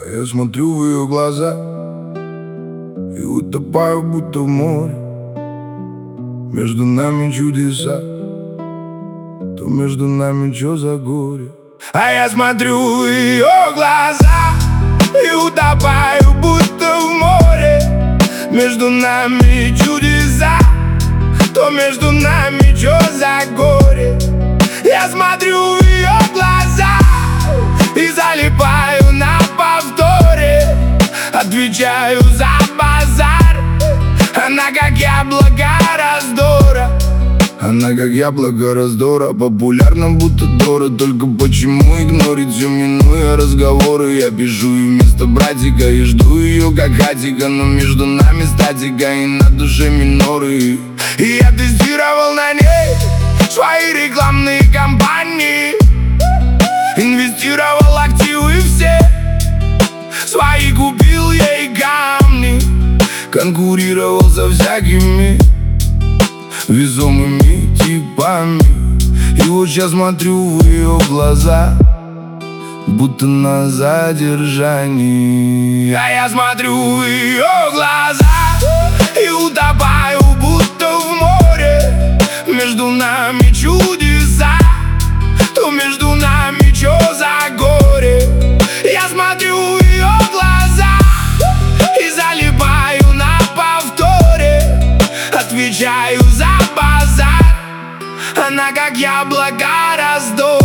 Я смотрю в ее глаза и утопаю, будто в море. Между нами чудеса, то между нами чё за горе. А я смотрю в ее глаза и утопаю, будто в море. Между нами чудеса, то между нами чё за горе. Я смотрю в ее глаза и залипаю на повторе. Отвечаю за базар. Она как яблоко раздора. Она как яблоко раздора. Популярна, будто Дора. Только почему игнорить все, минуя разговоры? Я пишу ей вместо братика и жду ее как хатика. Но между нами статика и на душе миноры. И я тестировал на ней свои рекламные кампании. Инвестировал активы все свои, купил ей камни. Конкурировал со всякими весомыми типами. И вот сейчас смотрю в ее глаза, будто на задержании. А я смотрю в ее глаза и утопаю, будто в море. Между нами чудеса, то между нами чё за горе. Я смотрю в ее глаза и залипаю на повторе. Отвечаю за базар. Она как яблоко раздора.